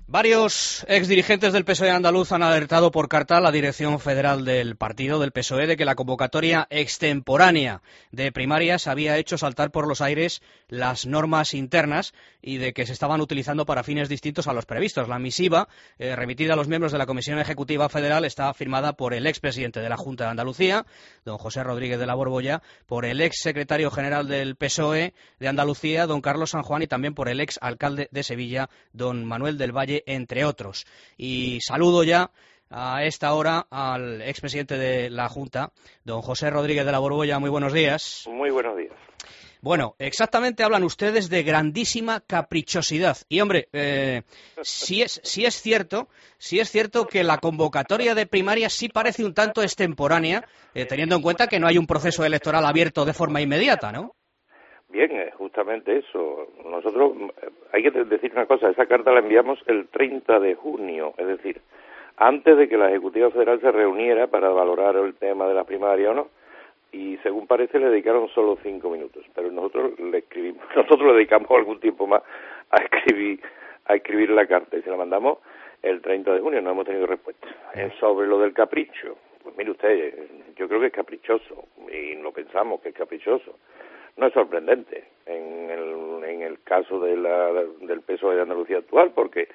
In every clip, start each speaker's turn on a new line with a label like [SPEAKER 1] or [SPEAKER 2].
[SPEAKER 1] Varios exdirigentes del PSOE andaluz han alertado por carta a la dirección federal del partido, del PSOE, de que la convocatoria extemporánea de primarias había hecho saltar por los aires las normas internas y de que se estaban utilizando para fines distintos a los previstos. La misiva, remitida a los miembros de la Comisión Ejecutiva Federal, está firmada por el expresidente de la Junta de Andalucía, don José Rodríguez de la Borbolla, por el exsecretario general del PSOE de Andalucía, don Carlos San Juan, y también por el exalcalde de Sevilla, don Manuel del Valle, entre otros. Y saludo ya a esta hora al expresidente de la Junta, don José Rodríguez de la Borbolla. Muy buenos días.
[SPEAKER 2] Muy buenos días.
[SPEAKER 1] Bueno, exactamente hablan ustedes de grandísima caprichosidad. Y hombre, sí es cierto que la convocatoria de primarias sí parece un tanto extemporánea, teniendo en cuenta que no hay un proceso electoral abierto de forma inmediata, ¿no?
[SPEAKER 2] Bien, justamente eso. Nosotros, hay que decir una cosa, esa carta la enviamos el 30 de junio, es decir, antes de que la Ejecutiva Federal se reuniera para valorar el tema de la primaria o no, y según parece le dedicaron solo 5 minutos, pero nosotros le dedicamos algún tiempo más a escribir la carta, y se la mandamos el 30 de junio, no hemos tenido respuesta. Sobre lo del capricho, pues mire usted, yo creo que es caprichoso, y lo pensamos que es caprichoso. No es sorprendente en el caso del PSOE de Andalucía actual, porque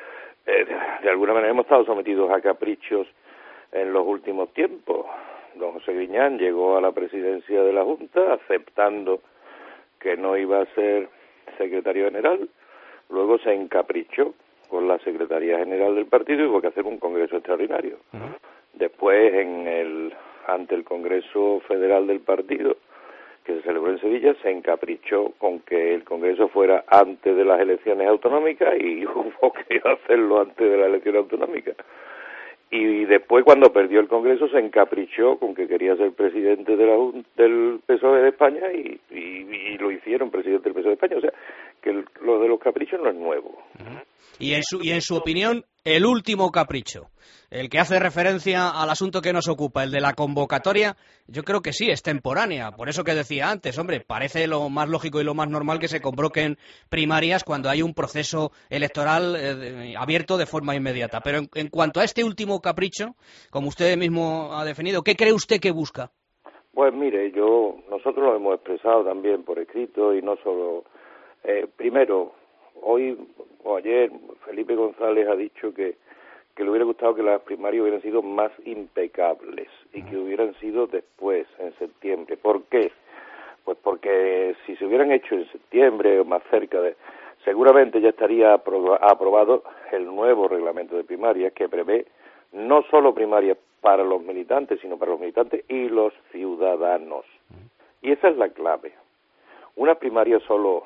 [SPEAKER 2] de alguna manera hemos estado sometidos a caprichos en los últimos tiempos. Don José Griñán llegó a la presidencia de la Junta aceptando que no iba a ser secretario general, luego se encaprichó con la Secretaría General del partido y hubo que hacer un congreso extraordinario. Después, ante el Congreso Federal del partido, que se celebró en Sevilla, se encaprichó con que el Congreso fuera antes de las elecciones autonómicas y hubo que hacerlo antes de las elecciones autonómicas. Y después, cuando perdió el Congreso, se encaprichó con que quería ser presidente del PSOE de España y lo hicieron presidente del PSOE de España. O sea, que lo de los caprichos no es nuevo.
[SPEAKER 1] Y en su opinión, el último capricho, el que hace referencia al asunto que nos ocupa, el de la convocatoria, yo creo que sí, es temporánea. Por eso que decía antes, hombre, parece lo más lógico y lo más normal que se convoquen primarias cuando hay un proceso electoral abierto de forma inmediata. Pero en cuanto a este último capricho, como usted mismo ha definido, ¿qué cree usted que busca?
[SPEAKER 2] Pues mire, nosotros lo hemos expresado también por escrito y no solo. Primero, hoy o ayer, Felipe González ha dicho que le hubiera gustado que las primarias hubieran sido más impecables y que hubieran sido después, en septiembre. ¿Por qué? Pues porque si se hubieran hecho en septiembre o más cerca seguramente ya estaría aprobado el nuevo reglamento de primarias que prevé no solo primarias para los militantes, sino para los militantes y los ciudadanos. Y esa es la clave. Una primaria solo,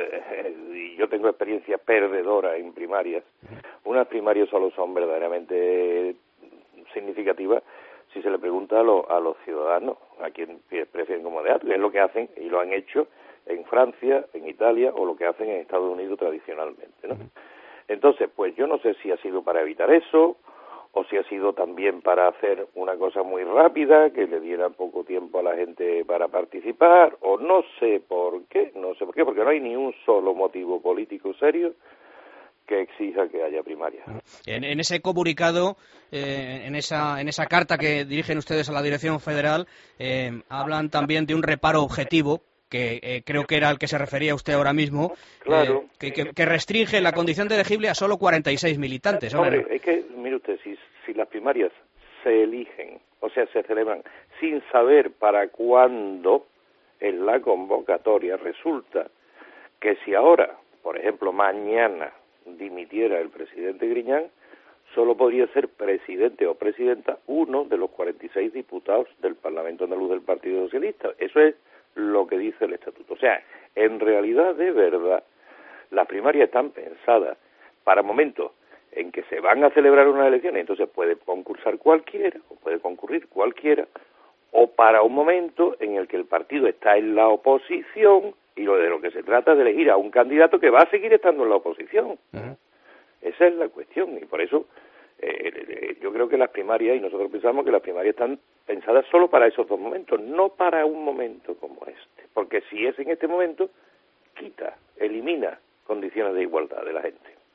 [SPEAKER 2] y yo tengo experiencia perdedora en primarias, unas primarias solo son verdaderamente significativas si se le pregunta a los ciudadanos, a quien prefieren como de que es lo que hacen y lo han hecho en Francia, en Italia o lo que hacen en Estados Unidos tradicionalmente, ¿no? Entonces, pues yo no sé si ha sido para evitar eso o si ha sido también para hacer una cosa muy rápida, que le diera poco tiempo a la gente para participar, o no sé por qué, porque no hay ni un solo motivo político serio que exija que haya primarias.
[SPEAKER 1] En ese comunicado, en esa carta que dirigen ustedes a la Dirección Federal, hablan también de un reparo objetivo, que creo que era al que se refería usted ahora mismo,
[SPEAKER 2] claro,
[SPEAKER 1] que restringe la condición de elegible a solo 46 militantes.
[SPEAKER 2] Hombre, es que, mire usted, si las primarias se eligen, o sea, se celebran sin saber para cuándo en la convocatoria, resulta que si ahora, por ejemplo, mañana dimitiera el presidente Griñán, solo podría ser presidente o presidenta uno de los 46 diputados del Parlamento Andaluz del Partido Socialista. Eso es lo que dice el estatuto. O sea, en realidad, de verdad, las primarias están pensadas para momentos en que se van a celebrar unas elecciones, entonces puede concursar cualquiera, o puede concurrir cualquiera, o para un momento en el que el partido está en la oposición y de lo que se trata es de elegir a un candidato que va a seguir estando en la oposición. Esa es la cuestión, y por eso yo creo que las primarias, y nosotros pensamos que las primarias están pensadas solo para esos dos momentos, no para un momento como este, porque si es en este momento, elimina condiciones de igualdad de la gente.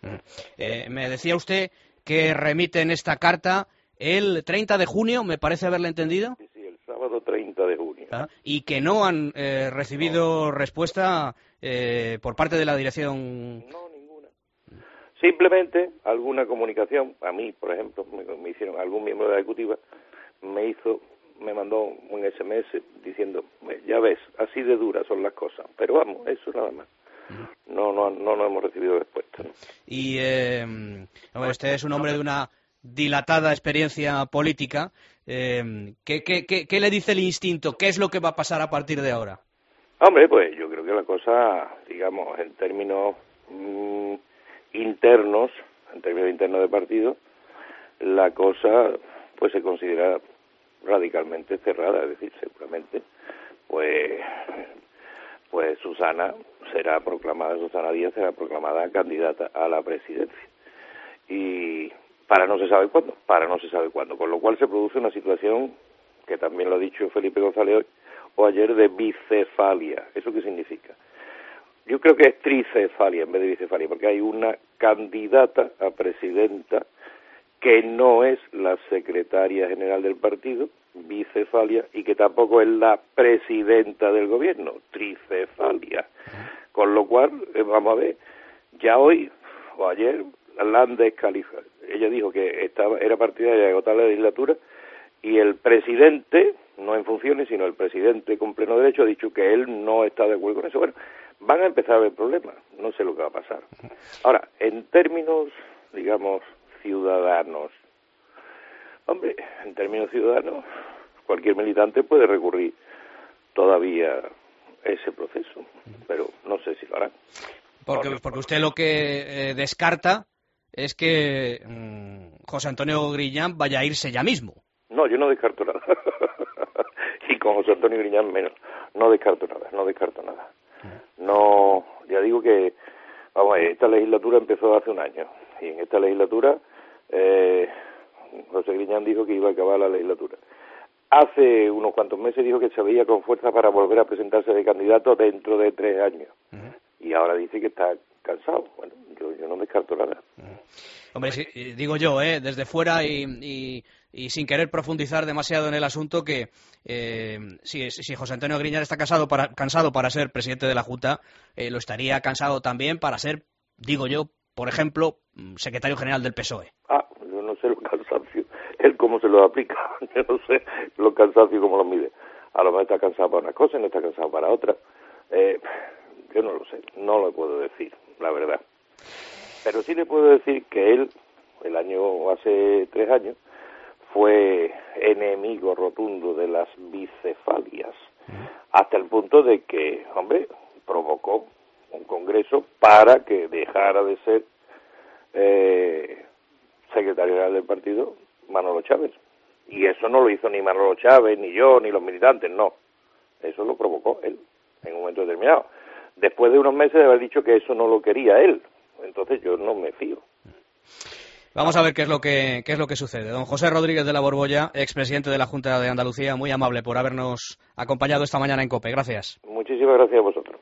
[SPEAKER 1] Me decía usted que remiten esta carta el 30 de junio, me parece haberle entendido.
[SPEAKER 2] Sí, el sábado 30 de junio.
[SPEAKER 1] Y que no han recibido respuesta por parte de la dirección.
[SPEAKER 2] No, ninguna. Simplemente alguna comunicación, a mí, por ejemplo, me hicieron, algún miembro de la ejecutiva me mandó un SMS diciendo, ya ves, así de duras son las cosas, pero vamos, eso nada más. No hemos recibido respuesta, ¿no?
[SPEAKER 1] Y usted es un hombre de una dilatada experiencia política. ¿Qué le dice el instinto? ¿Qué es lo que va a pasar a partir de ahora?
[SPEAKER 2] Hombre, pues yo creo que la cosa, digamos, en términos internos, de partido, la cosa pues se considera radicalmente cerrada, es decir, seguramente pues Susana Díaz será proclamada candidata a la presidencia, y para no se sabe cuándo, con lo cual se produce una situación que también lo ha dicho Felipe González hoy o ayer, de bicefalia. ¿Eso qué significa? Yo creo que es tricefalia en vez de bicefalia, porque hay una candidata a presidenta que no es la secretaria general del partido, bicefalia, y que tampoco es la presidenta del gobierno, tricefalia. Con lo cual, vamos a ver, ya hoy o ayer la han descalificado. Ella dijo que era partidaria de agotar la legislatura, y el presidente, no en funciones, sino el presidente con pleno derecho, ha dicho que él no está de acuerdo con eso. Bueno, van a empezar a haber problemas, no sé lo que va a pasar. Ahora, en términos, digamos, ciudadanos, hombre, cualquier militante puede recurrir todavía ese proceso, pero no sé si lo harán.
[SPEAKER 1] Porque usted lo que descarta es que José Antonio Griñán vaya a irse ya mismo.
[SPEAKER 2] No, yo no descarto nada. Y con José Antonio Griñán menos. No descarto nada. No, ya digo que, vamos, esta legislatura empezó hace un año, y en esta legislatura José Griñán dijo que iba a acabar la legislatura. Hace unos cuantos meses dijo que se veía con fuerza para volver a presentarse de candidato dentro de 3 años. Y ahora dice que está cansado. Bueno, yo no descarto nada.
[SPEAKER 1] Hombre, sí, digo yo, desde fuera y sin querer profundizar demasiado en el asunto, que si José Antonio Griñán está cansado para ser presidente de la Junta, lo estaría cansado también para ser, digo yo, por ejemplo, secretario general del PSOE.
[SPEAKER 2] Yo no sé los cansancios, él cómo se los aplica, yo no sé los cansancios cómo los mide. A lo mejor está cansado para una cosa y no está cansado para otra. Yo no lo sé, no lo puedo decir, la verdad. Pero sí le puedo decir que él, hace 3 años, fue enemigo rotundo de las bicefalias, hasta el punto de que, hombre, provocó un congreso para que dejara de ser secretario general del partido Manolo Chávez. Y eso no lo hizo ni Manolo Chávez, ni yo, ni los militantes, no. Eso lo provocó él, en un momento determinado. Después de unos meses de haber dicho que eso no lo quería él. Entonces yo no me fío.
[SPEAKER 1] Vamos a ver qué es lo que sucede. Don José Rodríguez de la Borbolla, expresidente de la Junta de Andalucía, muy amable por habernos acompañado esta mañana en COPE. Gracias.
[SPEAKER 2] Muchísimas gracias a vosotros.